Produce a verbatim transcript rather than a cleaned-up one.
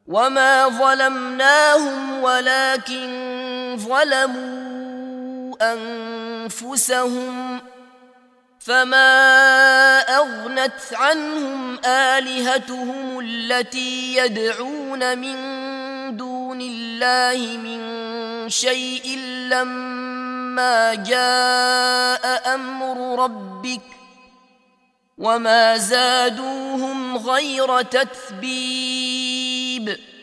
وما ظلمناهم ولكن ظلموا أنفسهم فما أغنت عنهم آلهتهم التي يدعون من دون الله من شيء لما جاء أمر ربك وما زادوهم غير تتبيب